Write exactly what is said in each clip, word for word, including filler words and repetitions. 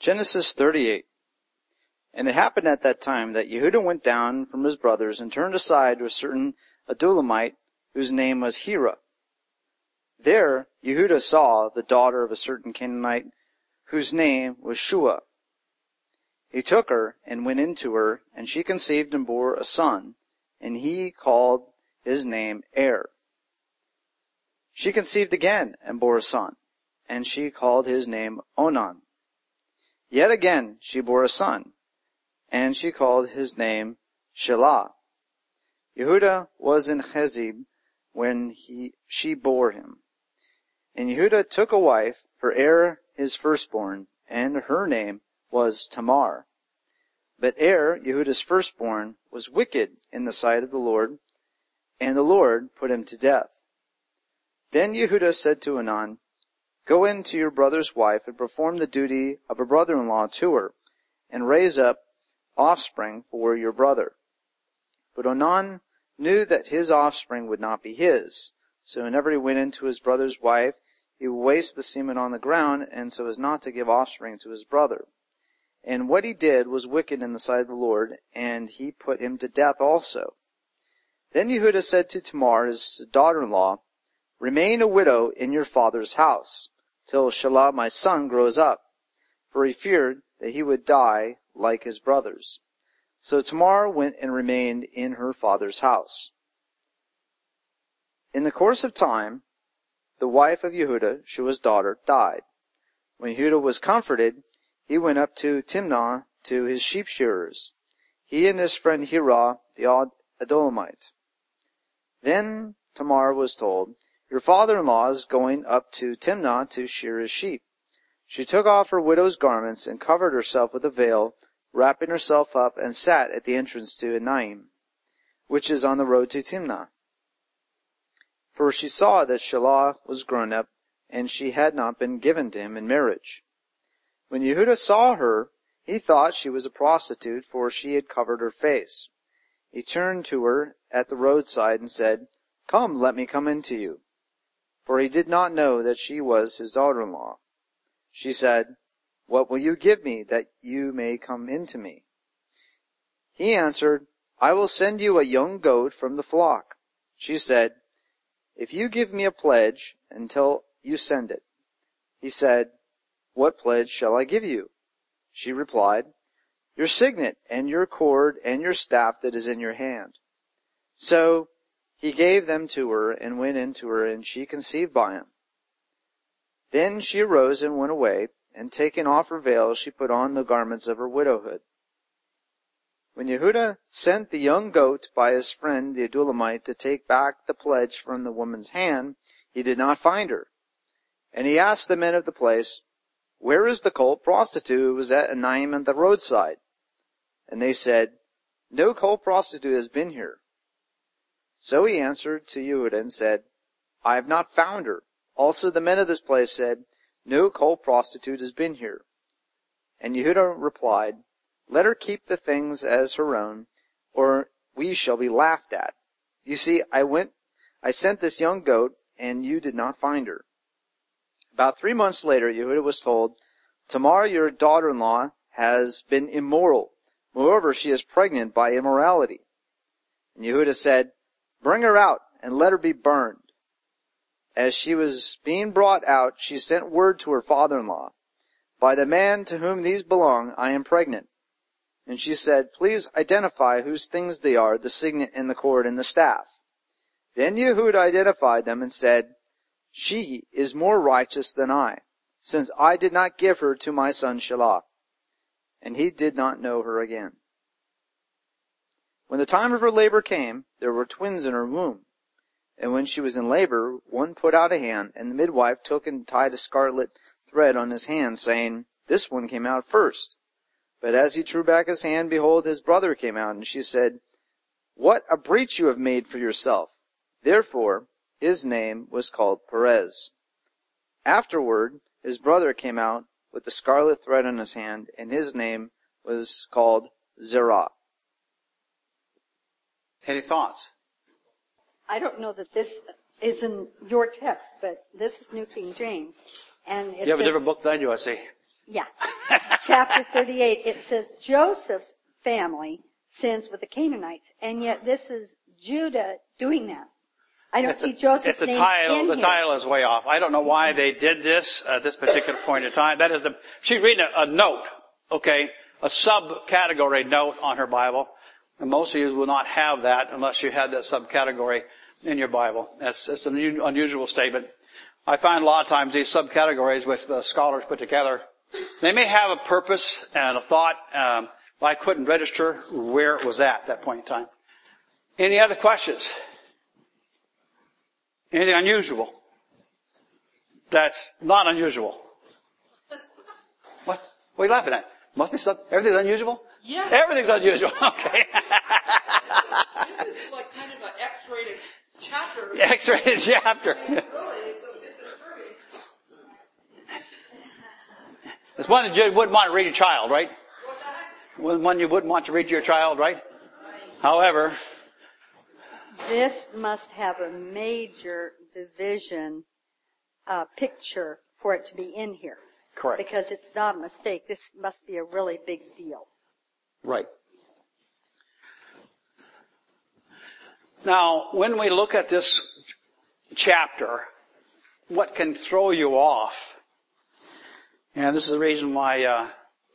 Genesis thirty-eight. And it happened at that time that Yehudah went down from his brothers and turned aside to a certain Adullamite whose name was Hira. There Yehudah saw the daughter of a certain Canaanite whose name was Shua. He took her and went into her, and she conceived and bore a son, and he called his name Er. She conceived again and bore a son, and she called his name Onan. Yet again she bore a son, and she called his name Shelah. Yehudah was in Chezib when he, she bore him. And Yehudah took a wife for Er his firstborn, and her name was Tamar. But Er, Yehudah's firstborn, was wicked in the sight of the Lord, and the Lord put him to death. Then Yehudah said to Onan, Go in to your brother's wife and perform the duty of a brother-in-law to her, and raise up offspring for your brother. But Onan knew that his offspring would not be his. So whenever he went into his brother's wife, he would waste the semen on the ground, and so as not to give offspring to his brother. And what he did was wicked in the sight of the Lord, and he put him to death also. Then Yehudah said to Tamar, his daughter-in-law, Remain a widow in your father's house, till Shelah my son grows up, for he feared that he would die like his brothers. So Tamar went and remained in her father's house. In the course of time, the wife of Yehudah, Shua's daughter, died. When Yehudah was comforted, he went up to Timnah to his sheep shearers, he and his friend Hira, the Adullamite. Then Tamar was told, Your father-in-law is going up to Timnah to shear his sheep. She took off her widow's garments and covered herself with a veil, wrapping herself up, and sat at the entrance to Enaim, which is on the road to Timnah. For she saw that Shelah was grown up, and she had not been given to him in marriage. When Yehudah saw her, he thought she was a prostitute, for she had covered her face. He turned to her at the roadside and said, Come, let me come in to you. For he did not know that she was his daughter-in-law. She said, What will you give me that you may come in to me? He answered, I will send you a young goat from the flock. She said, If you give me a pledge until you send it. He said, What pledge shall I give you? She replied, Your signet and your cord and your staff that is in your hand. So he gave them to her and went in to her, and she conceived by him. Then she arose and went away, and taking off her veil, she put on the garments of her widowhood. When Yehudah sent the young goat by his friend the Adullamite to take back the pledge from the woman's hand, he did not find her. And he asked the men of the place, Where is the cult prostitute who was at Enaim at the roadside? And they said, No cult prostitute has been here. So he answered to Yehudah and said, I have not found her. Also the men of this place said, No cult prostitute has been here. And Yehudah replied, Let her keep the things as her own, or we shall be laughed at. You see, I went, I sent this young goat, and you did not find her. About three months later, Yehudah was told, Tamar, your daughter-in-law, has been immoral. Moreover, she is pregnant by immorality. And Yehudah said, Bring her out, and let her be burned. As she was being brought out, she sent word to her father-in-law, By the man to whom these belong, I am pregnant. And she said, Please identify whose things they are, the signet and the cord and the staff. Then Yehudah identified them and said, She is more righteous than I, since I did not give her to my son Shelah. And he did not know her again. When the time of her labor came, there were twins in her womb. And when she was in labor, one put out a hand, and the midwife took and tied a scarlet thread on his hand, saying, This one came out first. But as he drew back his hand, behold, his brother came out, and she said, What a breach you have made for yourself. Therefore his name was called Perez. Afterward his brother came out with the scarlet thread on his hand, and his name was called Zerah. Any thoughts? I don't know that this is in your text, but this is New King James. And it You have a says, different book than I do, I see. Yeah. Chapter thirty-eight, it says Joseph's family sins with the Canaanites, and yet this is Judah doing that. I don't it's see a, Joseph's it's the name title, in The here. title is way off. I don't know why they did this at this particular point in time. That is the, she's reading a, a note, okay, a subcategory note on her Bible. And most of you will not have that unless you had that subcategory in your Bible. That's, that's an unusual statement. I find a lot of times these subcategories which the scholars put together, they may have a purpose and a thought, um, but I couldn't register where it was at that point in time. Any other questions? Anything unusual? That's not unusual. What? What are you laughing at? Must be something. Everything's unusual? Yeah. Everything's unusual. Okay. This is like kind of an X-rated chapter. X-rated chapter. I mean, really, it's a bit disturbing. It's one that you wouldn't want to read to your child, right? What's that? One you wouldn't want to read to your child, right? However, This must have a major division uh, picture for it to be in here. correct. Because it's not a mistake. This must be a really big deal. Right. Now, when we look at this chapter, what can throw you off? And this is the reason why uh,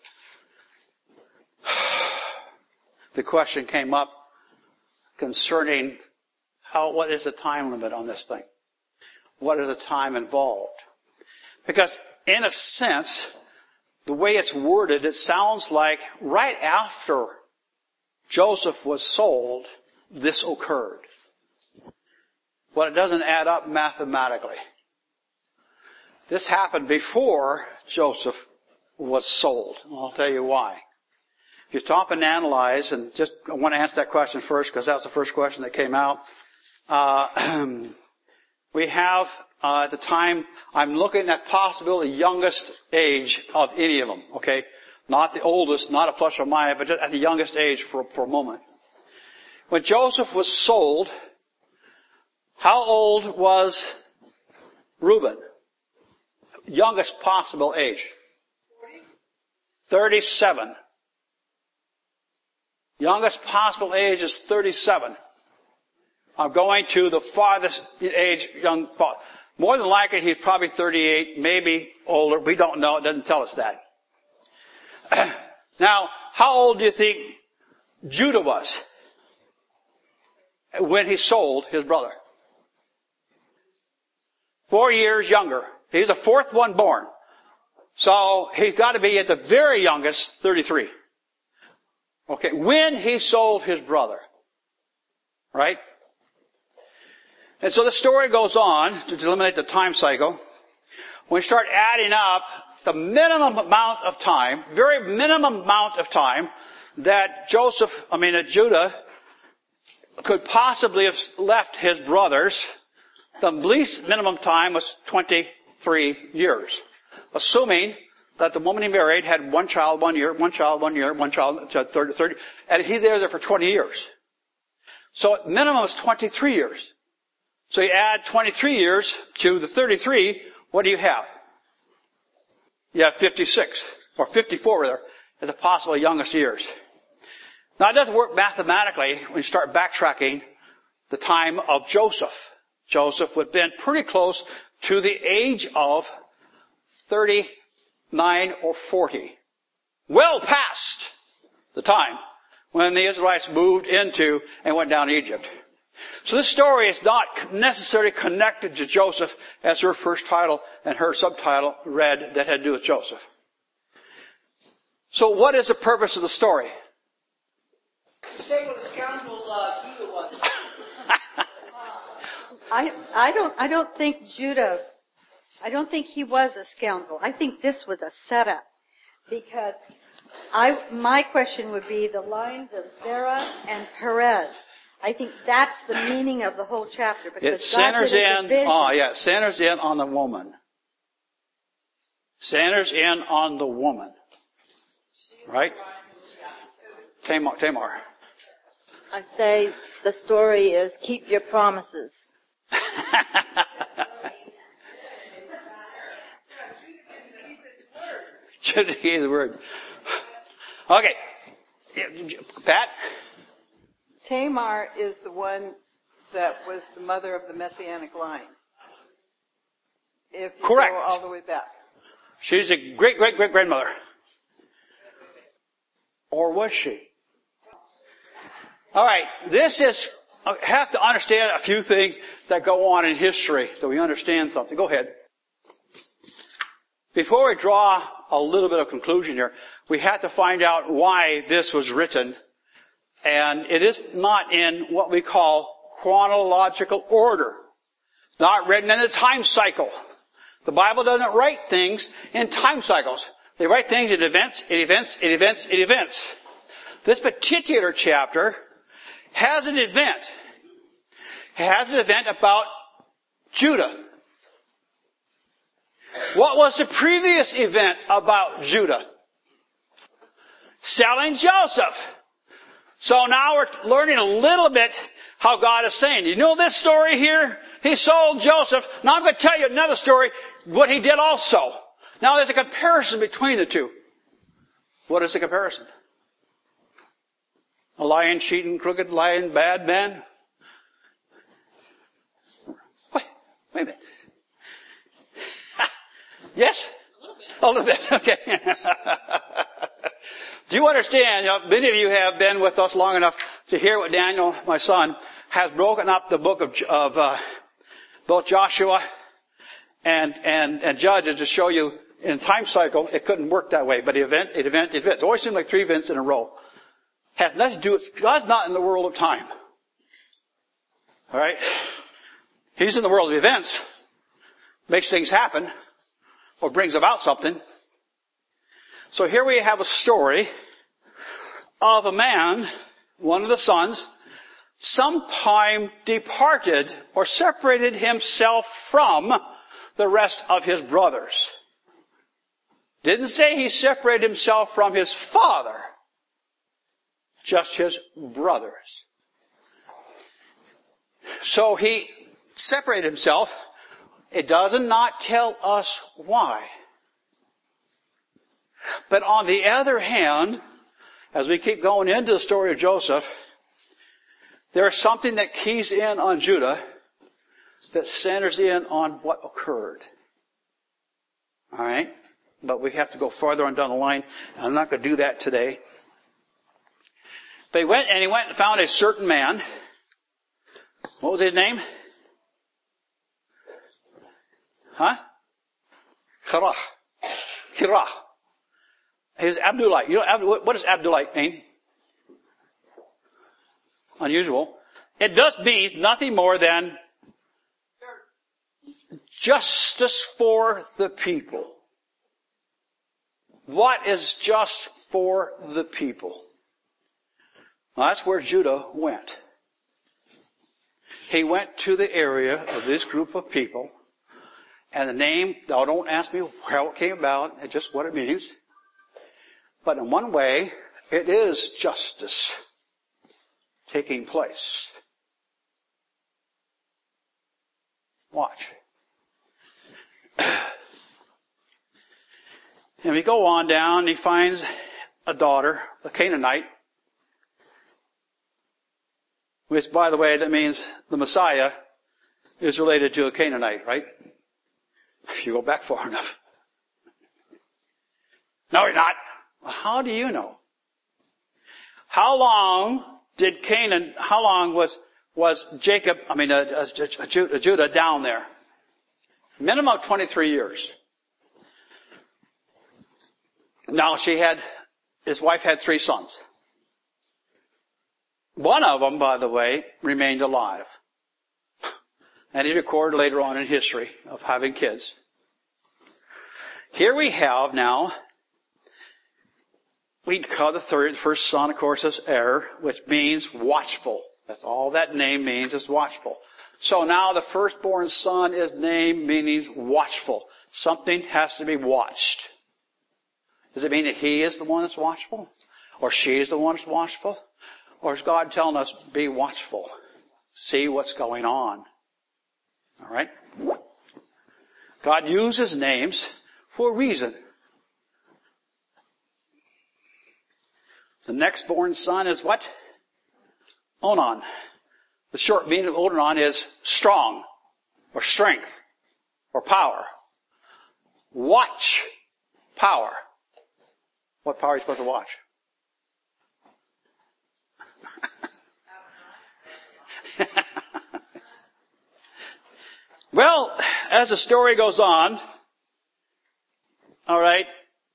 the question came up concerning how, what is the time limit on this thing? What is the time involved? Because in a sense, the way it's worded, it sounds like right after Joseph was sold, this occurred. But it doesn't add up mathematically. This happened before Joseph was sold. I'll tell you why. If you stop and analyze, and just I want to answer that question first because that was the first question that came out. Uh, we have, uh, at the time, I'm looking at possibly the youngest age of any of them, okay? Not the oldest, not a plus or minus, but just at the youngest age for, for a moment. When Joseph was sold, how old was Reuben? Youngest possible age. thirty-seven. Youngest possible age is thirty-seven. I'm going to the farthest age young. More than likely he's probably thirty-eight, maybe older. We don't know. It doesn't tell us that. Now, how old do you think Judah was when he sold his brother? Four years younger. He's the fourth one born. So he's got to be at the very youngest, thirty-three. Okay, when he sold his brother. Right? And so the story goes on to eliminate the time cycle. When we start adding up the minimum amount of time, very minimum amount of time that Joseph, I mean that Judah could possibly have left his brothers, the least minimum time was twenty-three years. Assuming that the woman he married had one child one year, one child one year, one child thirty, thirty, and he there there for twenty years. So minimum is twenty-three years. So you add twenty-three years to the thirty-three, what do you have? You have fifty-six, or fifty-four rather, as the possible youngest years. Now it doesn't work mathematically when you start backtracking the time of Joseph. Joseph would have been pretty close to the age of thirty-nine or forty. Well past the time when the Israelites moved into and went down to Egypt. So this story is not necessarily connected to Joseph as her first title and her subtitle read that had to do with Joseph. So what is the purpose of the story? Say what a scoundrel uh, Judah was. I, I don't, I don't think Judah, I don't think he was a scoundrel. I think this was a setup. Because I, my question would be the lines of Zerah and Perez. I think that's the meaning of the whole chapter. Because It centers God did a in, division. oh yeah, it centers in on the woman. Centers in on the woman. Right? Tamar, Tamar. I say the story is keep your promises. rigidity of the word. Okay. Pat? Tamar is the one that was the mother of the Messianic line. If you Correct. go all the way back. She's a great, great, great grandmother. Or was she? All right. This is, I have to understand a few things that go on in history so we understand something. Go ahead. Before we draw a little bit of conclusion here, we have to find out why this was written. And it is not in what we call chronological order. It's not written in a time cycle. The Bible doesn't write things in time cycles. They write things in events, in events, in events, in events. This particular chapter has an event. It has an event about Judah. What was the previous event about Judah? Selling Joseph. So now we're learning a little bit how God is saying, you know this story here? He sold Joseph. Now I'm going to tell you another story, what he did also. Now there's a comparison between the two. What is the comparison? A lying, cheating, crooked, lying, bad man? Wait, wait a minute. Yes? A little bit. A little bit, okay. Do you understand, you know, many of you have been with us long enough to hear what Daniel, my son, has broken up the book of, of uh, both Joshua and, and, and Judges to show you in a time cycle it couldn't work that way. But event, it event, it event. It always seems like three events in a row. Has nothing to do with, God's not in the world of time. Alright? He's in the world of events. Makes things happen. Or brings about something. So here we have a story of a man, one of the sons, sometime departed or separated himself from the rest of his brothers. Didn't say he separated himself from his father, just his brothers. So he separated himself. It does not tell us why. But on the other hand, as we keep going into the story of Joseph, there's something that keys in on Judah that centers in on what occurred. All right? But we have to go farther on down the line, and I'm not going to do that today. But he went, and he went and found a certain man. What was his name? Huh? Kirah. Kirah. His Abdullah. You know, what does Abdullah mean? Unusual. It does mean nothing more than justice for the people. What is just for the people? Well, that's where Judah went. He went to the area of this group of people. And the name, now don't ask me how it came about, it's just what it means. But in one way, it is justice taking place. Watch. And we go on down, he finds a daughter, a Canaanite, which, by the way, that means the Messiah is related to a Canaanite, right? If you go back far enough. No, you're not. Well, how do you know? How long did Canaan, how long was, was Jacob, I mean, uh, uh, Judah, Judah down there? Minimum of twenty-three years. Now she had, his wife had three sons. One of them, by the way, remained alive. And he's recorded later on in history of having kids. Here we have now, we call the third, first son, of course, is Er, which means watchful. That's all that name means, is watchful. So now the firstborn son is named meaning watchful. Something has to be watched. Does it mean that he is the one that's watchful? Or she is the one that's watchful? Or is God telling us, be watchful? See what's going on. All right? God uses names for a reason. The next born son is what? Onan. The short meaning of Onan is strong, or strength, or power. Watch power. What power are you supposed to watch? Well, as the story goes on, all right,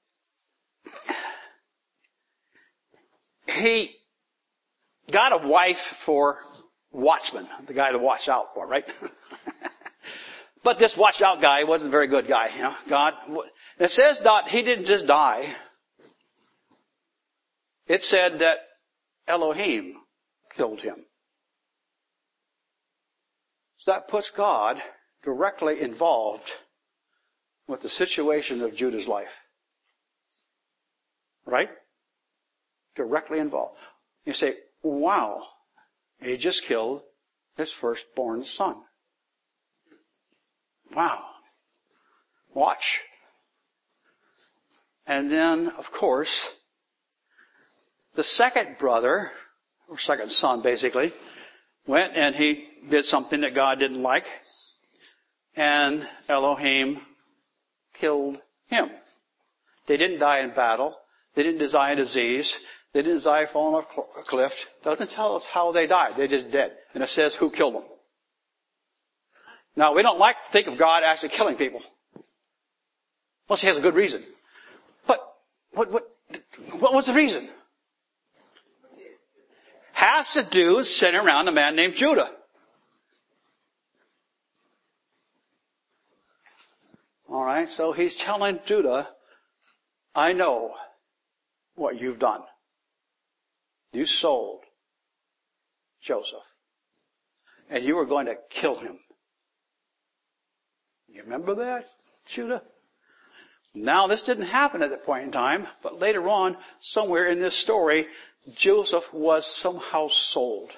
he got a wife for watchman, the guy to watch out for, right? But this watch out guy wasn't a very good guy, you know. God, it says not, he didn't just die. It said that Elohim killed him. So that puts God directly involved with the situation of Judah's life. Right? Directly involved. You say, wow, he just killed his firstborn son. Wow. Watch. And then, of course, the second brother, or second son basically, went and he did something that God didn't like. And Elohim killed him. They didn't die in battle. They didn't die in disease. They didn't die falling off a cliff. It doesn't tell us how they died. They're just dead. And it says who killed them. Now, we don't like to think of God actually killing people. Unless he has a good reason. But what, what, what was the reason? Has to do with sitting around a man named Judah. All right, so he's telling Judah, I know what you've done. You sold Joseph. And you were going to kill him. You remember that, Judah? Now, this didn't happen at that point in time, but later on, somewhere in this story, Joseph was somehow sold.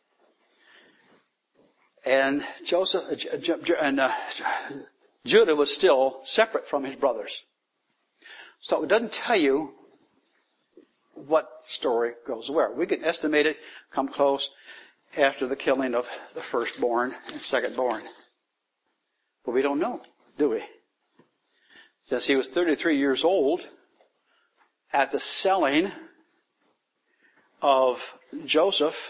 And Joseph, and uh, Judah was still separate from his brothers. So it doesn't tell you what story goes where. We can estimate it, come close, after the killing of the firstborn and secondborn. But we don't know, do we? Since he was thirty-three years old at the selling of Joseph,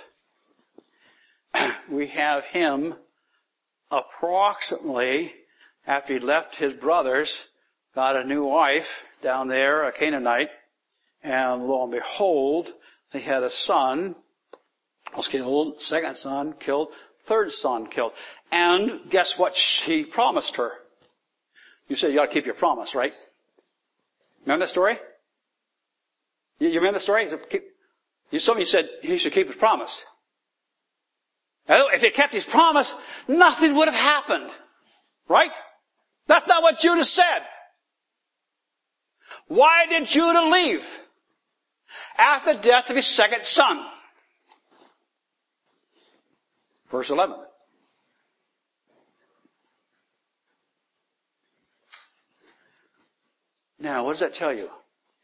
we have him approximately, after he left his brothers, got a new wife down there, a Canaanite, and lo and behold, he had a son, was killed, second son killed, third son killed. And guess what she promised her? You said you ought to keep your promise, right? Remember that story? You remember the story? You, some of you said he should keep his promise. If he kept his promise, nothing would have happened. Right? That's not what Judah said. Why did Judah leave after the death of his second son? Verse eleven. Now, what does that tell you?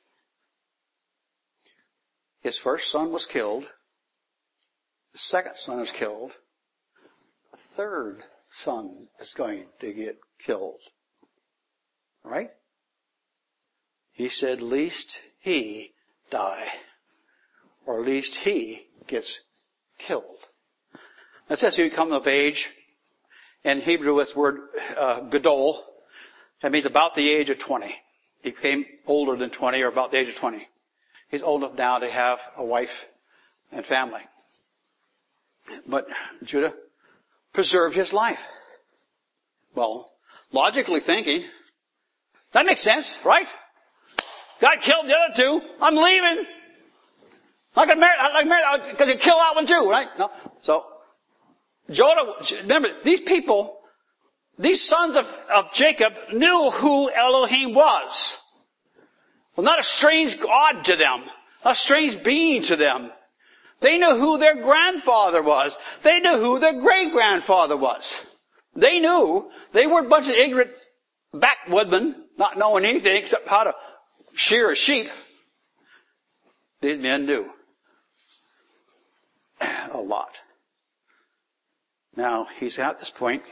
His first son was killed. The second son is killed. The third son is going to get killed. Right? He said, least he die. Or least he gets killed. That says he come of age. In Hebrew, this word, uh, gadol. That means about the age of twenty. He became older than twenty, or about the age of twenty. He's old enough now to have a wife and family. But Judah preserved his life. Well, logically thinking, that makes sense, right? God killed the other two. I'm leaving. I can marry, I can marry, because he killed that one too, right? No. So, Judah, remember, these people, these sons of, of Jacob knew who Elohim was. Well, not a strange God to them. Not a strange being to them. They knew who their grandfather was. They knew who their great-grandfather was. They knew they were a bunch of ignorant backwoodmen, not knowing anything except how to shear a sheep. did men do? A lot. Now, he's at this point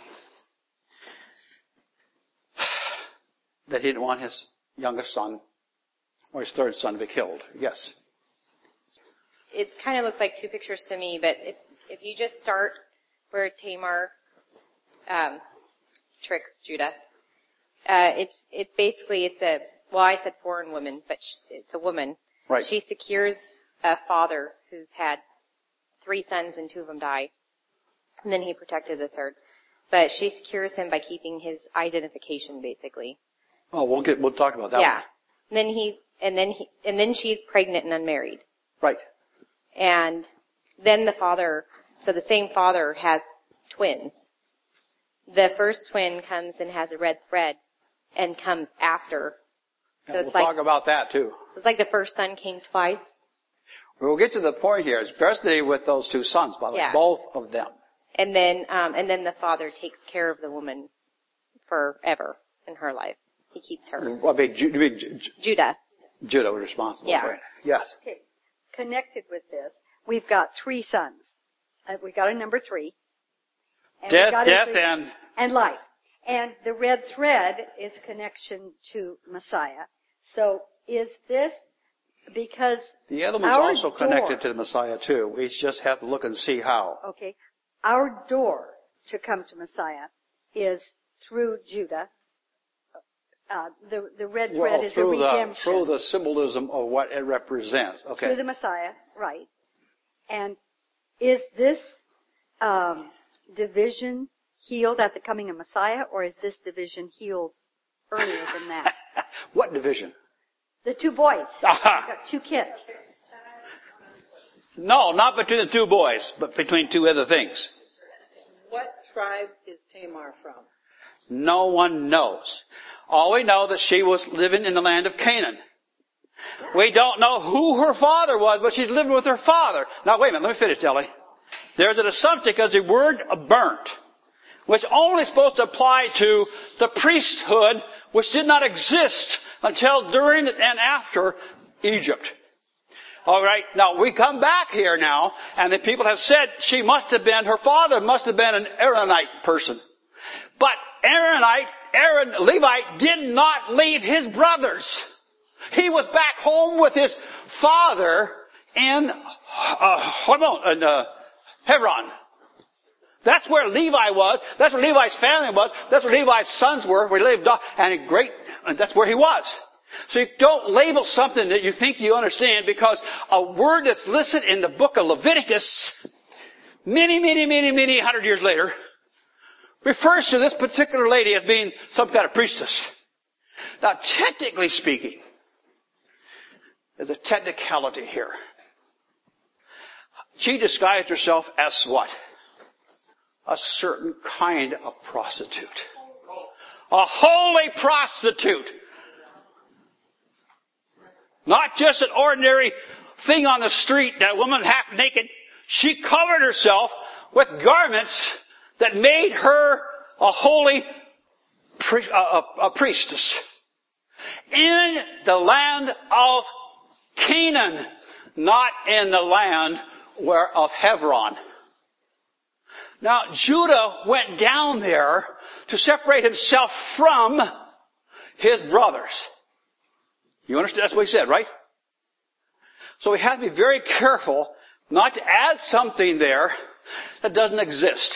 that he didn't want his youngest son or his third son to be killed. Yes. It kind of looks like two pictures to me, but if, if you just start where Tamar um, tricks Judah, uh, it's it's basically, it's a, well, I said foreign woman, but sh- it's a woman. Right. She secures a father who's had three sons and two of them die. And then he protected the third. But she secures him by keeping his identification, basically. Oh, we'll get, we'll talk about that Yeah. one. And then he, and then he, and then she's pregnant and unmarried. Right. And then the father, so the same father has twins. The first twin comes and has a red thread and comes after. So Yeah, it's we'll like, talk about that too. it's like the first son came twice. We'll get to the point here. It's fascinating with those two sons, by the way, Yeah. both of them. And then, um, and then the father takes care of the woman forever in her life. He keeps her. Well, I mean, Ju- I mean, Ju- Ju- Judah. Judah was responsible. Yeah. Right? Yes. Okay. Connected with this, we've got three sons. Uh, we got a number three. And we Death, got a death, three- and and life. And the red thread is connection to Messiah. So is this because the other one's our also connected door- to the Messiah too. We just have to look and see how. Okay. Our door to come to Messiah is through Judah. Uh, the, the red thread Well, is the through the, redemption. through the symbolism of what it represents. Okay. Through the Messiah, right. And is this um, division healed at the coming of Messiah, or is this division healed earlier than that? What division? The two boys. Aha. We've got two kids. No, not between the two boys, but between two other things. What tribe is Tamar from? No one knows. All we know that she was living in the land of Canaan. We don't know who her father was, but she's living with her father. Now wait a minute, let me finish, Kelly. There's an assumption because the word burnt, which only supposed to apply to the priesthood, which did not exist until during and after Egypt. All right, now we come back here now, and the people have said she must have been, her father must have been an Aaronite person. But Aaronite, Aaron, Levite did not leave his brothers. He was back home with his father in, uh, in uh, Hebron. That's where Levi was. That's where Levi's family was. That's where Levi's sons were, where he lived, and great, and that's where he was. So you don't label something that you think you understand because a word that's listed in the book of Leviticus many, many, many, many hundred years later refers to this particular lady as being some kind of priestess. Now, technically speaking, there's a technicality here. She disguised herself as what? A certain kind of prostitute. A holy prostitute. Not just an ordinary thing on the street, that woman half naked. She covered herself with garments that made her a holy pri- a, a priestess. In the land of Canaan, not in the land where of Hebron. Now, Judah went down there to separate himself from his brothers. You understand? That's what he said, right? So we have to be very careful not to add something there that doesn't exist.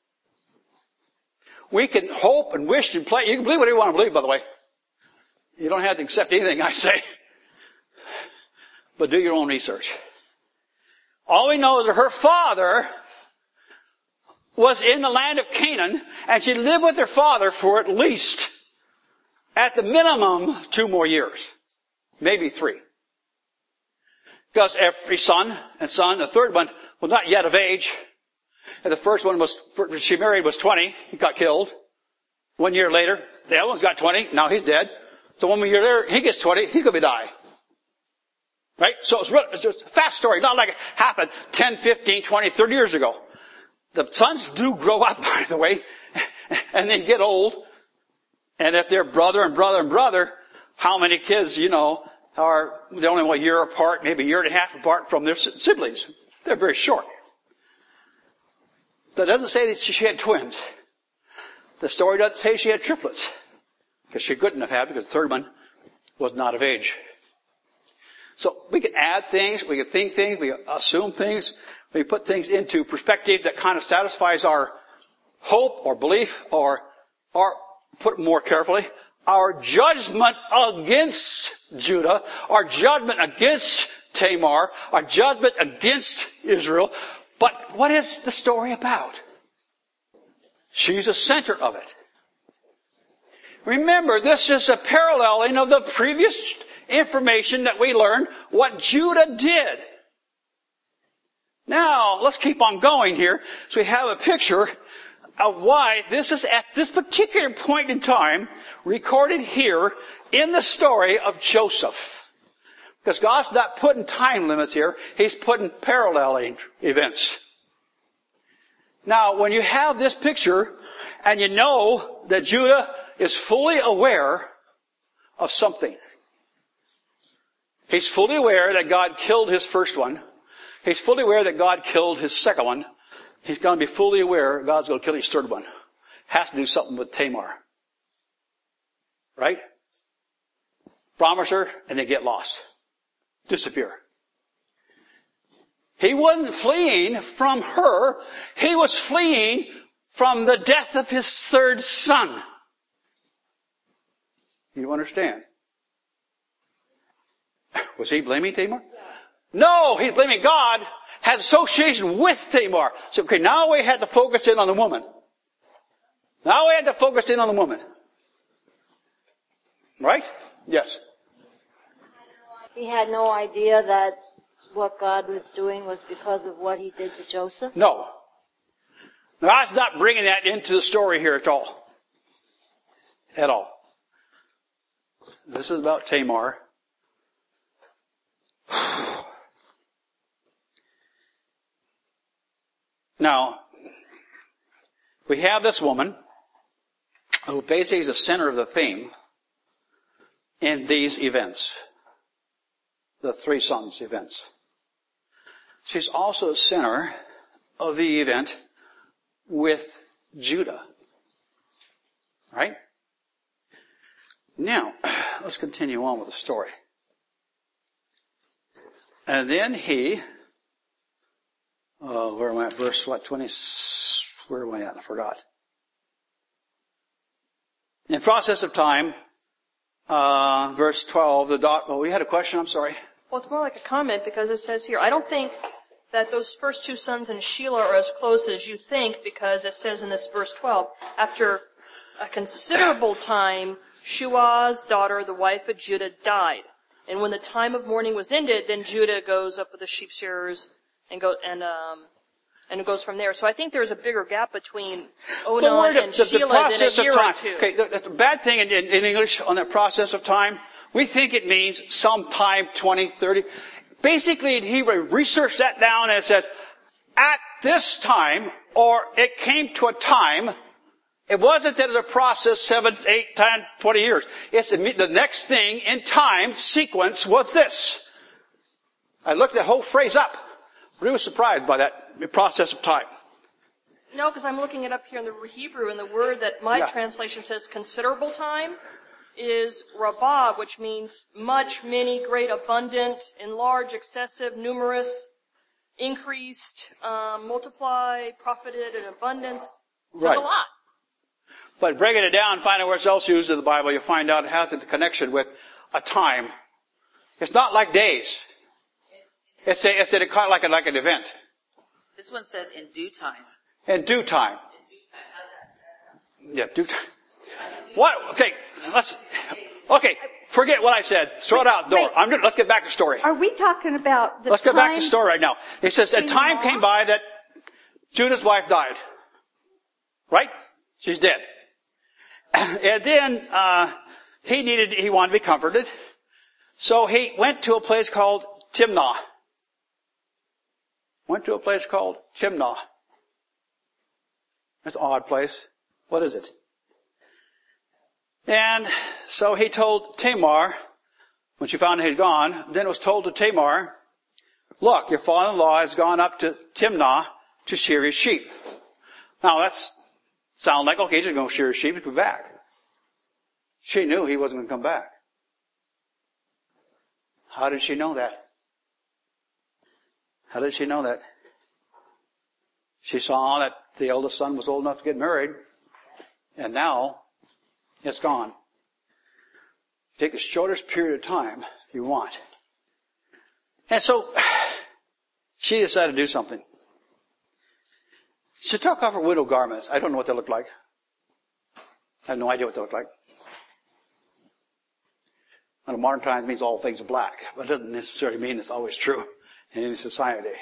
We can hope and wish and play. You can believe what you want to believe, by the way. You don't have to accept anything I say. But do your own research. All we know is that her father was in the land of Canaan, and she lived with her father for at least, at the minimum, two more years. Maybe three. Because every son and son, the third one was not yet of age. And the first one was, she married was twenty. He got killed. One year later, the other one's got twenty. Now he's dead. So one year later, he gets twenty. He's going to die. Right? So it's, real, it's just a fast story. Not like it happened ten, fifteen, twenty, thirty years ago. The sons do grow up, by the way, and they get old. And if they're brother and brother and brother, how many kids, you know, are they're only one year apart, maybe a year and a half apart from their siblings. They're very short. That doesn't say that she had twins. The story doesn't say she had triplets, because she couldn't have had, because the third one was not of age. So we can add things, we can think things, we can assume things, we put things into perspective that kind of satisfies our hope or belief, or, or put it more carefully, our judgment against Judah, our judgment against Tamar, our judgment against Israel. But what is the story about? She's the center of it. Remember, this is a paralleling of the previous information that we learned what Judah did. Now, let's keep on going here. So we have a picture of why this is at this particular point in time recorded here in the story of Joseph. Because God's not putting time limits here. He's putting paralleling events. Now, when you have this picture and you know that Judah is fully aware of something. He's fully aware that God killed his first one. He's fully aware that God killed his second one. He's going to be fully aware God's going to kill his third one. Has to do something with Tamar. Right? Promise her and they get lost. Disappear. He wasn't fleeing from her. He was fleeing from the death of his third son. You understand? Was he blaming Tamar? No, he's blaming God. Has association with Tamar. So, okay, now we had to focus in on the woman. Now we had to focus in on the woman. Right? Yes. He had no idea that what God was doing was because of what he did to Joseph? No. God's not bringing that into the story here at all. At all. This is about Tamar. Now, we have this woman who basically is the center of the theme in these events. The three sons events. She's also the center of the event with Judah. Right? Now, let's continue on with the story. And then he, uh, where am I at? Verse, what, twenty, where am I at? I forgot. In process of time, uh, verse twelve, the dot, oh, we had a question, I'm sorry. Well, it's more like a comment because it says here, I don't think that those first two sons in Shelah are as close as you think because it says in this verse twelve, after a considerable time, Shuah's daughter, the wife of Judah, died. And when the time of mourning was ended, then Judah goes up with the sheep shearers and go and um and it goes from there. So I think there's a bigger gap between Onan and the, the, Shelah the process than a year of time. or two. Okay, the, the bad thing in, in, in English on that process of time, we think it means sometime twenty, thirty. Basically, in Hebrew, research that down and it says, at this time, or it came to a time. It wasn't that it's a process seven, eight, ten, twenty years. It's the next thing in time sequence was this. I looked that whole phrase up. Really was surprised by that process of time. No, because I'm looking it up here in the Hebrew, and the word that my Yeah. translation says considerable time is rabah, which means much, many, great, abundant, enlarged, excessive, numerous, increased, um, multiply, profited, and abundance. So Right. it's a lot. But breaking it down, find out where it's else used in the Bible, you'll find out it has a connection with a time. It's not like days. It's a, it's a, kind of like, a, like an event. This one says in due time. In due time. In due time. How's that? Yeah, due time. What? Okay, let's, okay, forget what I said. Throw it out the door. wait. I'm, let's get back to story. Are we talking about the Let's time? get back to story right now. It says, a time Tamar? came by that Judah's wife died. Right? She's dead. And then, uh, he needed, he wanted to be comforted. So he went to a place called Timnah. Went to a place called Timnah. That's an odd place. What is it? And so he told Tamar, when she found he'd gone, then it was told to Tamar, look, your father-in-law has gone up to Timnah to shear his sheep. Now that's, sound like, okay, he's just going to shear his sheep and come back. She knew he wasn't going to come back. How did she know that? How did she know that? She saw that the eldest son was old enough to get married, and now it's gone. Take the shortest period of time you want. And so, she decided to do something. She took off her widow garments. I don't know what they look like. I have no idea what they look like. In modern times, it means all things are black, but it doesn't necessarily mean it's always true in any society.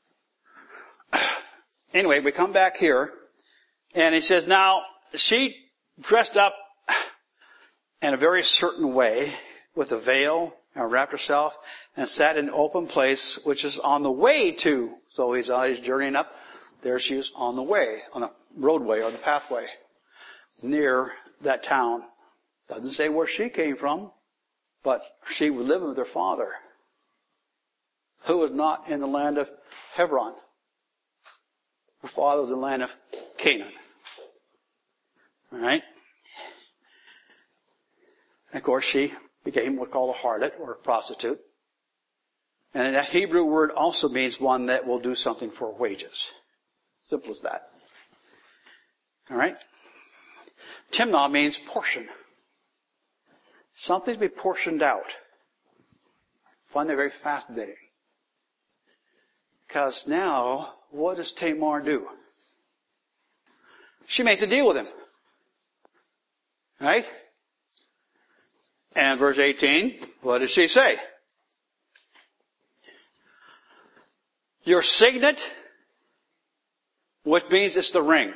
Anyway, we come back here, and he says, now, she dressed up in a very certain way with a veil and wrapped herself and sat in an open place, which is on the way to. So he's, uh, he's journeying up. There she is on the way, on the roadway or the pathway near that town. Doesn't say where she came from, but she was living with her father, who was not in the land of Hebron. Her father was in the land of Canaan. All right? Of course, she became what's called a harlot or a prostitute. And that Hebrew word also means one that will do something for wages. Simple as that. All right? Timnah means portion. Something to be portioned out. I find that very fascinating. Because now, what does Tamar do? She makes a deal with him. Right? And verse eighteen, what does she say? Your signet, which means it's the ring.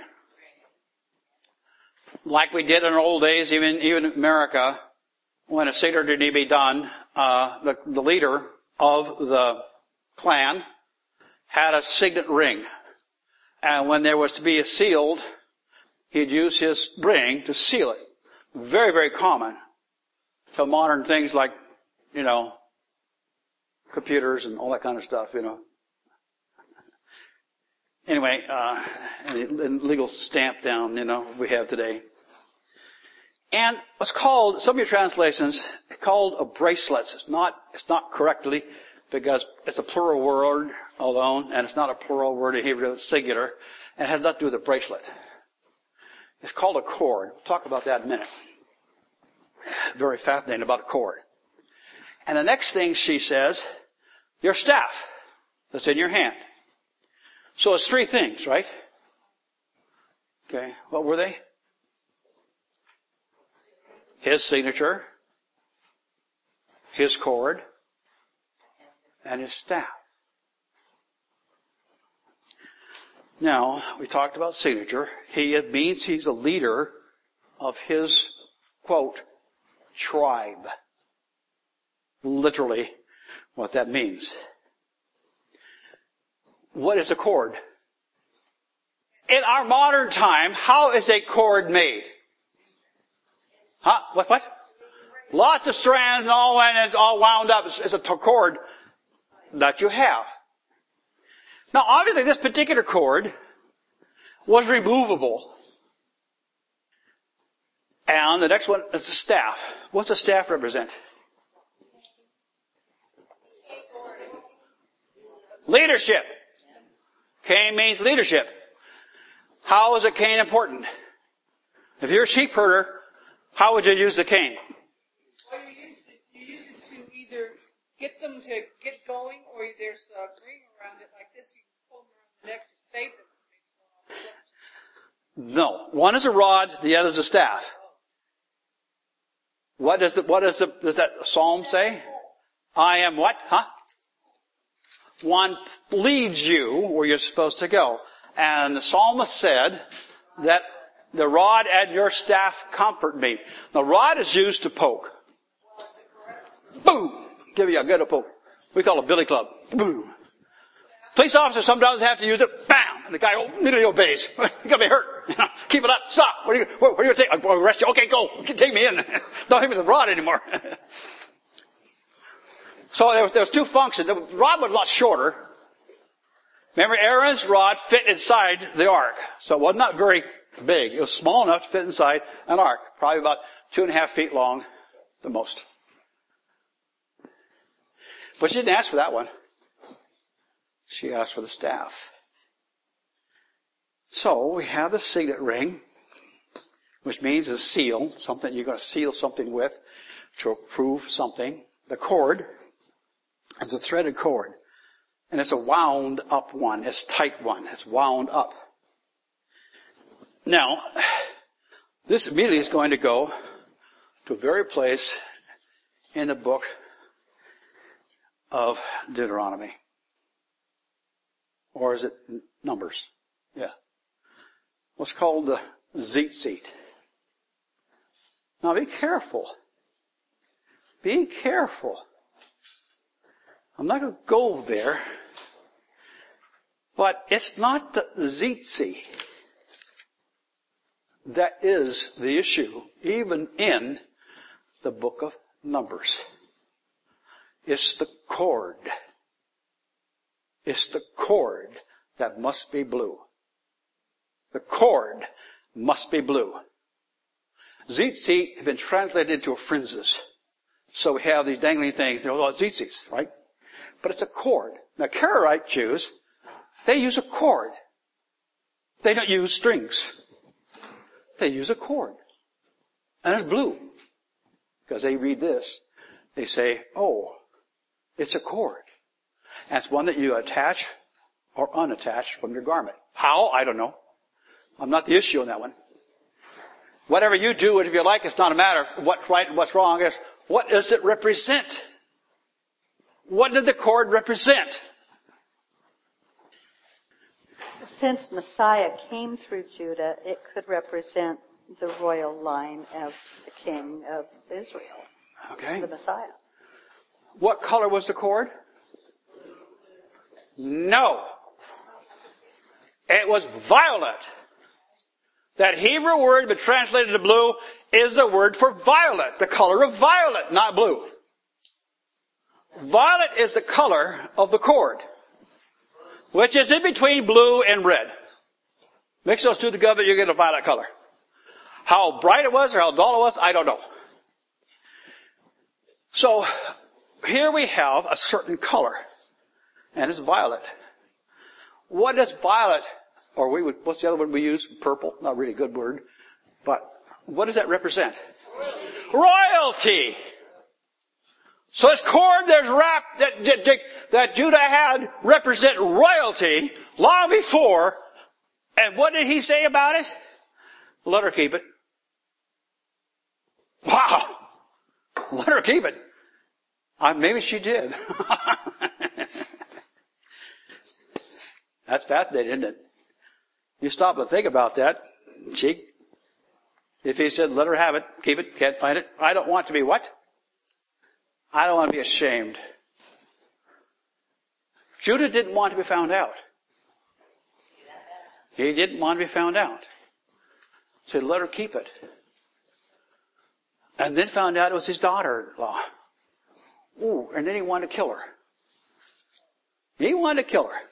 Like we did in our old days, even, even in America, when a signet need to be done, uh, the, the leader of the clan had a signet ring. And when there was to be a sealed, he'd use his ring to seal it. Very, very common to modern things like, you know, computers and all that kind of stuff, you know. Anyway, uh, and legal stamp down, you know, we have today. And what's called, some of your translations, it's called a bracelet. It's not, it's not correctly, because it's a plural word alone, and it's not a plural word in Hebrew, it's singular, and it has nothing to do with a bracelet. It's called a cord. We'll talk about that in a minute. Very fascinating about a cord. And the next thing she says, your staff that's in your hand. So it's three things, right? Okay, what were they? His signature, his cord, and his staff. Now, we talked about signature. He, it means he's a leader of his, quote, tribe. Literally what that means. What is a cord? In our modern time, how is a cord made? Huh? What? What? Lots of strands and all, and it's all wound up. It's, it's a cord that you have. Now, obviously, this particular cord was removable. And the next one is the staff. What's a staff represent? Leadership. Cane means leadership. How is a cane important? If you're a sheep herder, how would you use the cane? Well, you use it, you use it to either get them to get going, or there's a ring around it like this. You can pull them around the neck to save them. No. One is a rod, the other is a staff. What does the, what does the, does that psalm say? I am what? Huh? One leads you where you're supposed to go. And the psalmist said that the rod and your staff comfort me. The rod is used to poke. Boom! Give you a good poke. We call it a billy club. Boom! Police officers sometimes have to use it. Bam! And the guy immediately obeys. You're gonna be hurt. You know, keep it up. Stop. What are you, where, where are you going to take? I'll arrest you. Okay, go. Take me in. Don't hit me with the rod anymore. So there was, there was two functions. The rod was a lot shorter. Remember, Aaron's rod fit inside the ark. So it was not very big. It was small enough to fit inside an ark. Probably about two and a half feet long, the most. But she didn't ask for that one. She asked for the staff. So we have the signet ring, which means a seal, something you're going to seal something with to prove something. The cord is a threaded cord. And it's a wound up one. It's a tight one. It's wound up. Now, this immediately is going to go to a very place in the book of Deuteronomy. Or is it Numbers? Yeah. What's called the tzitzit. Now be careful. Be careful. I'm not going to go there. But it's not the tzitzit that is the issue, even in the book of Numbers. It's the cord. It's the cord that must be blue. The cord must be blue. Tzitzit have been translated into fringes. So we have these dangling things. They're all tzitzits, right? But it's a cord. Now, Karaite Jews, they use a cord. They don't use strings. They use a cord. And it's blue. Because they read this. They say, oh, it's a cord. And it's one that you attach or unattach from your garment. How? I don't know. I'm not the issue on that one. Whatever you do, if you like, it's not a matter of what's right and what's wrong. It's what does it represent? What did the cord represent? Since Messiah came through Judah, it could represent the royal line of the king of Israel. Okay. The Messiah. What color was the cord? No. It was violet. That Hebrew word, but translated to blue, is the word for violet. The color of violet, not blue. Violet is the color of the cord, which is in between blue and red. Mix those two together, you get a violet color. How bright it was or how dull it was, I don't know. So, here we have a certain color, and it's violet. What does violet, or we would, what's the other one we use? Purple, not really a good word, but what does that represent? Royalty. So this cord that's wrapped, that, that, that Judah had represent royalty long before, and what did he say about it? Let her keep it. Wow! Let her keep it. Uh, maybe she did. That's fascinating, isn't it? You stop and think about that. She, if he said, let her have it, keep it, can't find it. I don't want to be what? I don't want to be ashamed. Judah didn't want to be found out. He didn't want to be found out. So he let her keep it. And then found out it was his daughter-in-law. Ooh, and then he wanted to kill her. He wanted to kill her.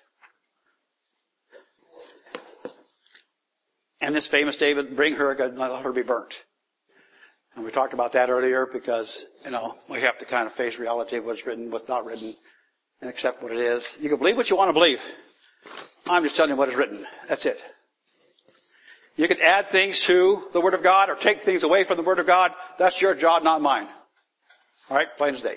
And this famous David, bring her, let her be burnt. And we talked about that earlier because, you know, we have to kind of face reality of what's written, what's not written, and accept what it is. You can believe what you want to believe. I'm just telling you what is written. That's it. You can add things to the Word of God or take things away from the Word of God. That's your job, not mine. All right? Plain as day.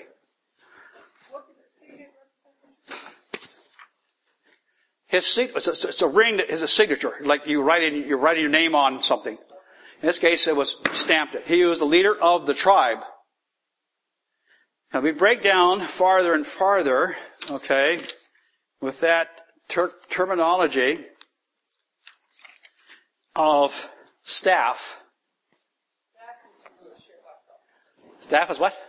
His signature, it's, it's a ring that is a signature, like you write in, you're writing your name on something. In this case, it was stamped it. He was the leader of the tribe. And we break down farther and farther, okay, with that ter- terminology of staff. Staff is what?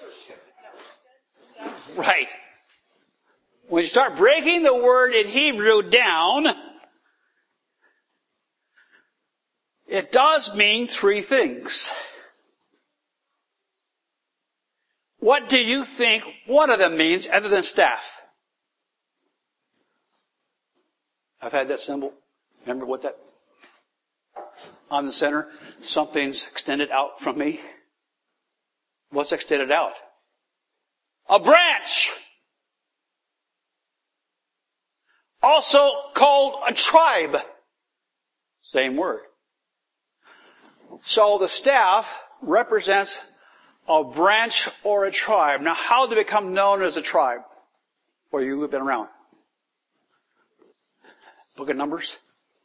Right. When you start breaking the word in Hebrew down, it does mean three things. What do you think one of them means other than staff? I've had that symbol. Remember what that? On the center, something's extended out from me. What's extended out? A branch. Also called a tribe. Same word. So the staff represents a branch or a tribe. Now, how did it become known as a tribe? For you who've been around. Book of Numbers.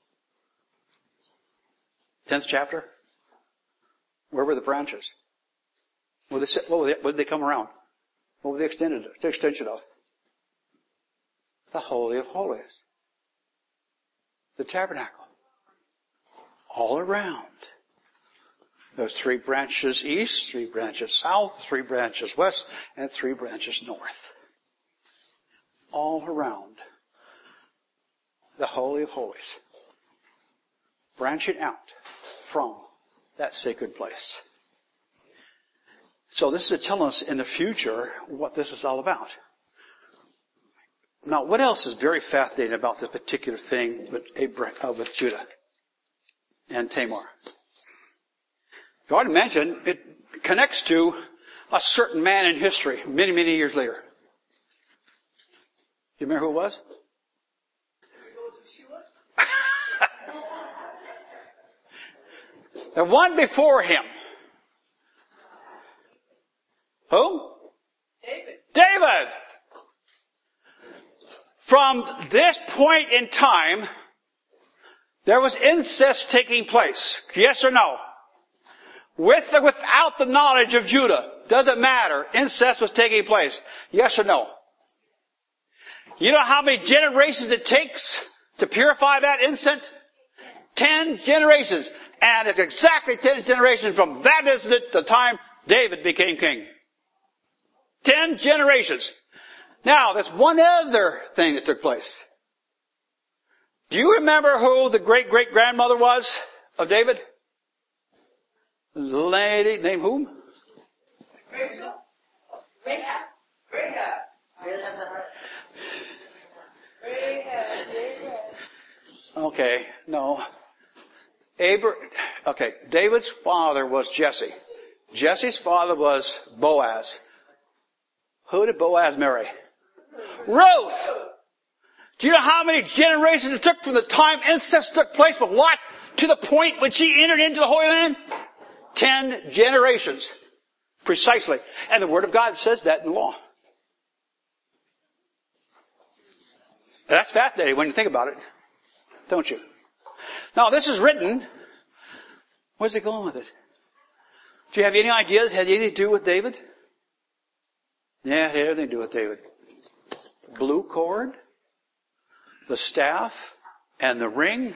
Tenth chapter. Where were the branches? What did they, what were they, what did they come around? What were they extended? The extension of? The Holy of Holies. The tabernacle. All around. There's three branches east, three branches south, three branches west, and three branches north. All around the Holy of Holies. Branching out from that sacred place. So this is telling us in the future what this is all about. Now, what else is very fascinating about this particular thing with Abraham, uh, with Judah and Tamar? I ought to mention, it connects to a certain man in history many, many years later. Do you remember who it was? The one before him. Who? David. David! From this point in time, there was incest taking place. Yes or no? With or without the knowledge of Judah. Doesn't matter. Incest was taking place. Yes or no? You know how many generations it takes to purify that incest? Ten generations. And it's exactly ten generations from that incident to the time David became king. Ten generations. Now, there's one other thing that took place. Do you remember who the great-great-grandmother was of David? The lady named whom? Rachel? Rahab. Rahab. Rahab. Rahab. Okay, no. Abra- okay, David's father was Jesse. Jesse's father was Boaz. Who did Boaz marry? Ruth! Do you know how many generations it took from the time incest took place with Lot to the point when she entered into the Holy Land? Ten generations. Precisely. And the Word of God says that in the law. That's fascinating when you think about it. Don't you? Now, this is written. Where's it going with it? Do you have any ideas? Has it anything to do with David? Yeah, it had everything to do with David. The blue cord, the staff, and the ring.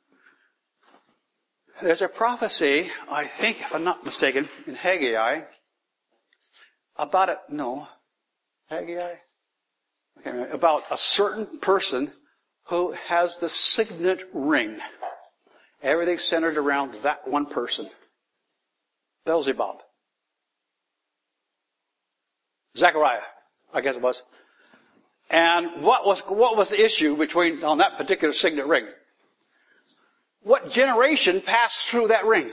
There's a prophecy, I think, if I'm not mistaken, in Haggai, about it, no, Haggai? Okay, about a certain person who has the signet ring. Everything centered around that one person. Beelzebub. Zechariah, I guess it was. And what was, what was the issue between, on that particular signet ring? What generation passed through that ring?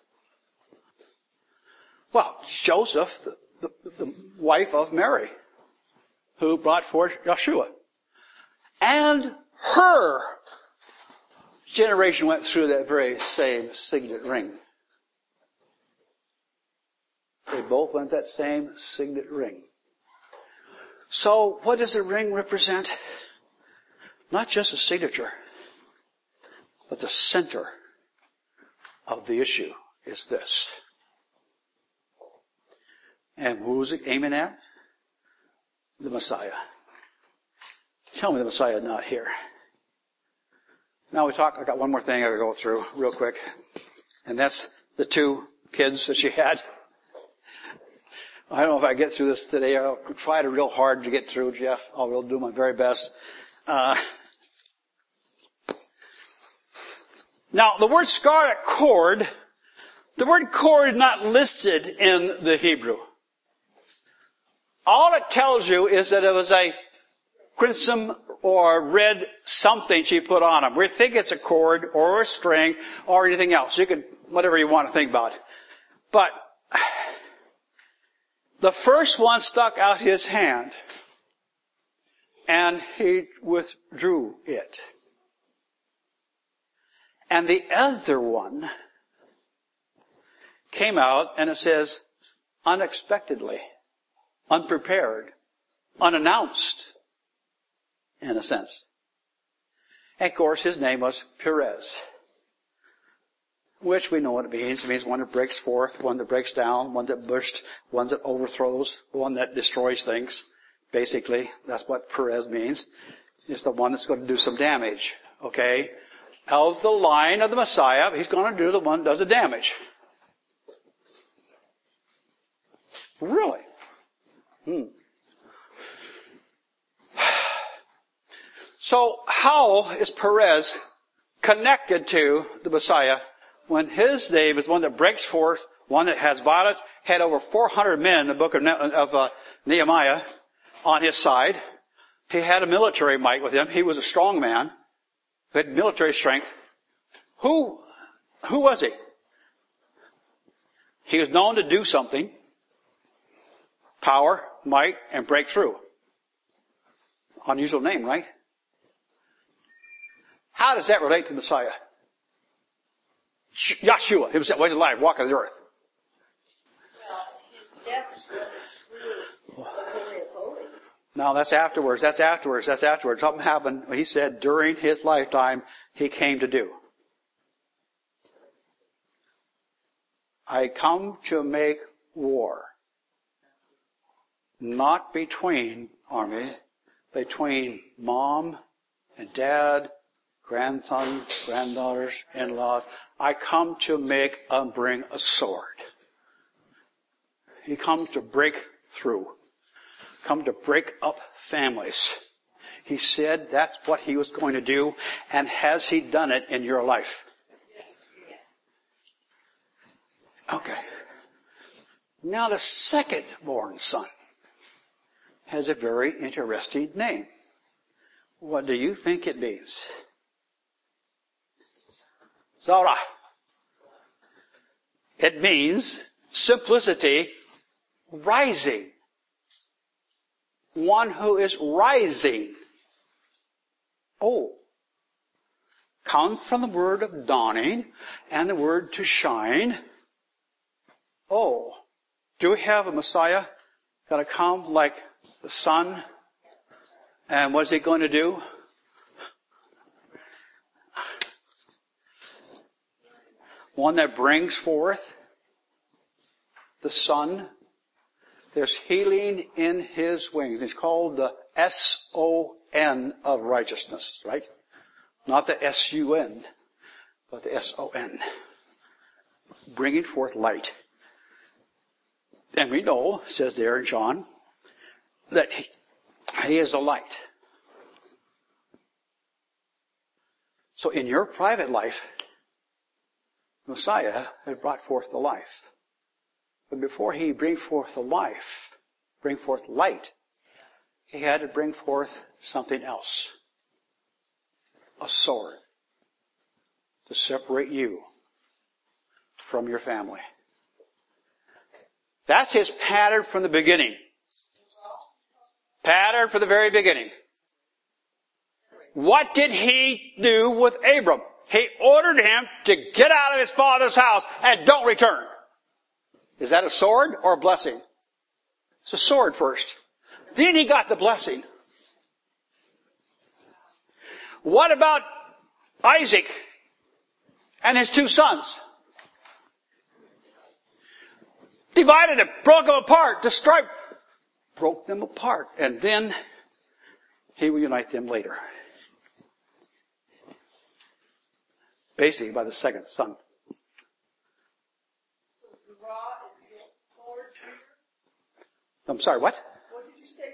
Well, Joseph, the, the, the wife of Mary, who brought forth Yeshua. And her generation went through that very same signet ring. They both went that same signet ring. So, what does the ring represent? Not just a signature, but the center of the issue is this. And who's it aiming at? The Messiah. Tell me the Messiah is not here. Now we talk, I got one more thing I gotta go through real quick. And that's the two kids that she had. I don't know if I get through this today. I'll try to real hard to get through, Jeff. I will do my very best. Uh, now, the word scarlet cord, the word cord is not listed in the Hebrew. All it tells you is that it was a crimson or red something she put on him. We think it's a cord or a string or anything else. You can, whatever you want to think about. But the first one stuck out his hand and he withdrew it. And the other one came out, and it says, unexpectedly, unprepared, unannounced, in a sense. And of course, his name was Perez, which we know what it means. It means one that breaks forth, one that breaks down, one that bursts, one that overthrows, one that destroys things. Basically, that's what Perez means. It's the one that's going to do some damage, okay? Of the line of the Messiah, he's going to do the one that does the damage. Really? Hmm. So, how is Perez connected to the Messiah when his name is one that breaks forth, one that has violence, had over four hundred men in the book of, ne- of uh, Nehemiah on his side. He had a military might with him. He was a strong man who had military strength. Who, who was he? He was known to do something. Power, might, and breakthrough. Unusual name, right? How does that relate to the Messiah? Yeshua, he was alive, walking the earth. Well, his death was through the Holy of Holies. No, that's afterwards. That's afterwards. That's afterwards. Something happened. He said during his lifetime, he came to do. I come to make war. Not between armies, between mom and dad, grandson, granddaughters, in-laws. I come to make and bring a sword. He comes to break through. Come to break up families. He said that's what he was going to do, and has he done it in your life? Okay. Now the second born son has a very interesting name. What do you think it means? Zara. It means simplicity, rising. One who is rising. Oh. Comes from the word of dawning and the word to shine. Oh. Do we have a Messiah going to come like the sun? And what's he going to do? One that brings forth the sun. There's healing in his wings. It's called the S O N of righteousness, right? Not the S U N, but the S O N. Bringing forth light. And we know, it says there in John, that he, he is a light. So in your private life, Messiah had brought forth the life. But before he bring forth the life, bring forth light, he had to bring forth something else. A sword. To separate you from your family. That's his pattern from the beginning. Pattern from the very beginning. What did he do with Abram? He ordered him to get out of his father's house and don't return. Is that a sword or a blessing? It's a sword first. Then he got the blessing. What about Isaac and his two sons? Divided them, broke them apart, destroyed, broke them apart. And then he will unite them later. Basically by the second son. I'm sorry, what? What did you say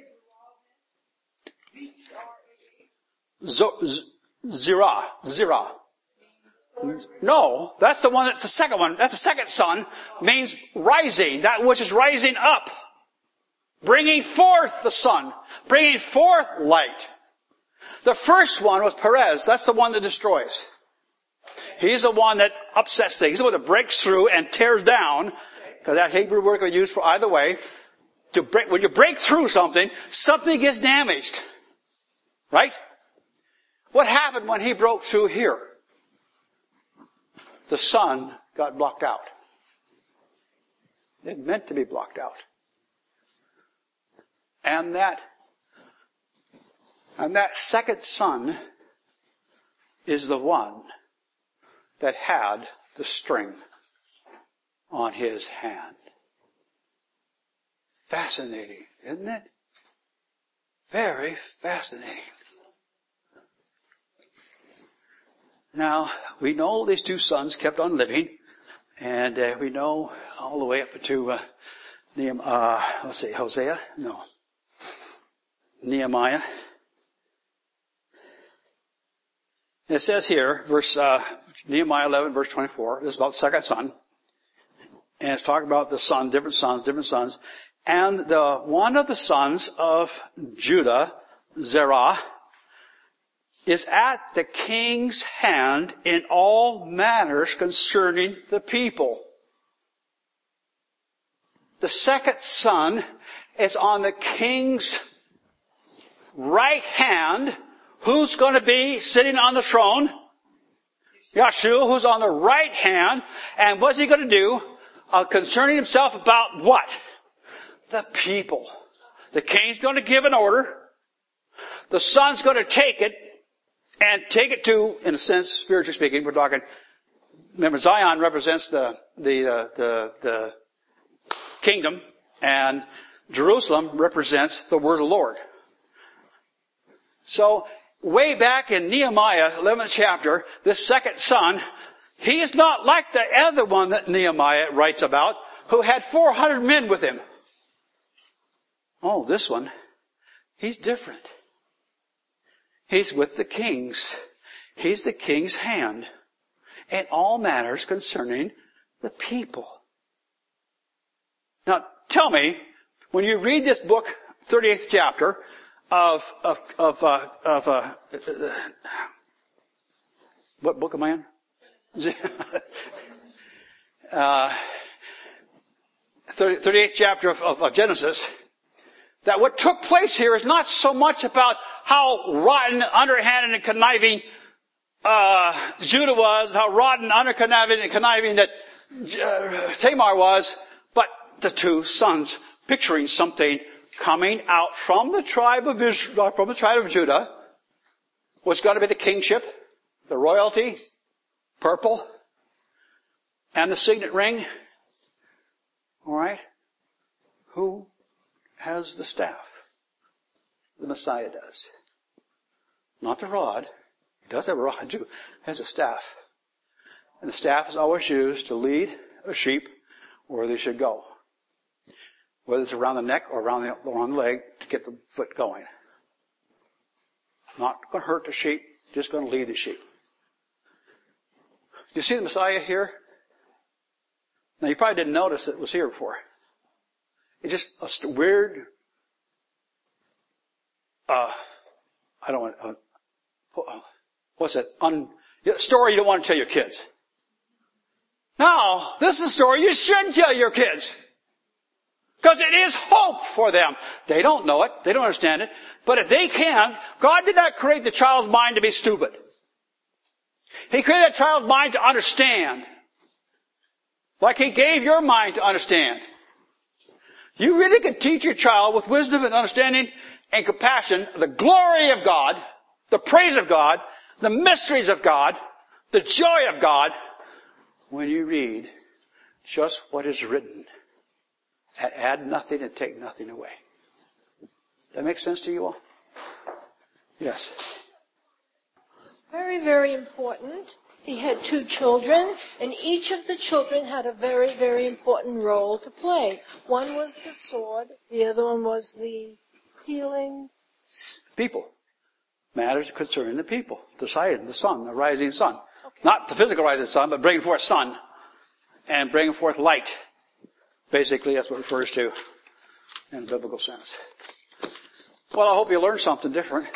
Zerah meant? Z- Zerah. Zerah. No, that's the one, that's the second one. That's the second son, means rising, that which is rising up. bringing forth the sun, bringing forth light. The first one was Perez. That's the one that destroys. He's the one that upsets things. He's the one that breaks through and tears down, because that Hebrew word can be used for either way. To break, when you break through something, something gets damaged. Right? What happened when he broke through here? The sun got blocked out. It meant to be blocked out. And that, and that second son is the one that had the string on his hand. Fascinating, isn't it? Very fascinating. Now, we know these two sons kept on living, and uh, we know all the way up to uh, Nehemiah, uh, let's see, Hosea? No. Nehemiah. It says here, verse uh, Nehemiah eleven, verse twenty-four, this is about the second son. And it's talking about the son, different sons, different sons. And the one of the sons of Judah, Zerah, is at the king's hand in all matters concerning the people. The second son is on the king's right hand. Who's going to be sitting on the throne? Yeshua, who's on the right hand. And what's he going to do? Uh, concerning himself about what? The people. The king's going to give an order. The son's going to take it and take it to, in a sense, spiritually speaking, we're talking, remember Zion represents the, the, uh, the, the kingdom, and Jerusalem represents the word of the Lord. So, way back in Nehemiah, eleventh chapter, this second son, he is not like the other one that Nehemiah writes about, who had four hundred men with him. Oh, this one, he's different. He's with the kings. He's the king's hand in all matters concerning the people. Now, tell me, when you read this book, thirty-eighth chapter of of of uh, of uh, uh, what book am I in? uh, thirty-eighth chapter of, of, of Genesis. That what took place here is not so much about how rotten, underhanded, and conniving uh, Judah was, how rotten, underconniving, and conniving that uh, Tamar was, but the two sons picturing something coming out from the tribe of Israel, from the tribe of Judah, was going to be the kingship, the royalty, purple, and the signet ring. All right, who has the staff? The Messiah does. Not the rod. He does have a rod too. He has a staff. And the staff is always used to lead a sheep where they should go. Whether it's around the neck or around the, around the leg to get the foot going. Not going to hurt the sheep, just going to lead the sheep. Do you see the Messiah here? Now you probably didn't notice that it was here before. It's just a weird, uh, I don't want, uh, what's that, Un, story you don't want to tell your kids. Now, this is a story you should tell your kids. Because it is hope for them. They don't know it, they don't understand it, but if they can, God did not create the child's mind to be stupid. He created that child's mind to understand. Like He gave your mind to understand. You really can teach your child with wisdom and understanding and compassion the glory of God, the praise of God, the mysteries of God, the joy of God, when you read just what is written. And add nothing and take nothing away. Does that make sense to you all? Yes. Very, very important. He had two children, and each of the children had a very, very important role to play. One was the sword, the other one was the healing. People. Matters concerning the people. The sun, the sun, the rising sun. Okay. Not the physical rising sun, but bringing forth sun and bringing forth light. Basically, that's what it refers to. in a biblical sense. Well, I hope you learned something different.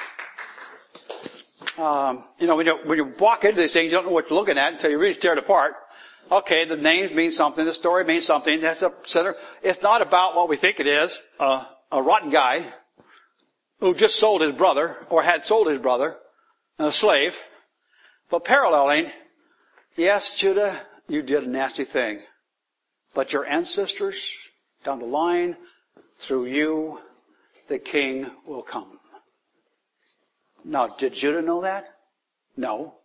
Um, you know, when you, when you walk into these things, you don't know what you're looking at until you really tear it apart. Okay, the names mean something, the story means something, that's a center. It's not about what we think it is. Uh, a rotten guy who just sold his brother, or had sold his brother, a slave. But paralleling, yes, Judah, you did a nasty thing. But your ancestors, down the line, through you, the king will come. Now, did Judah know that? No.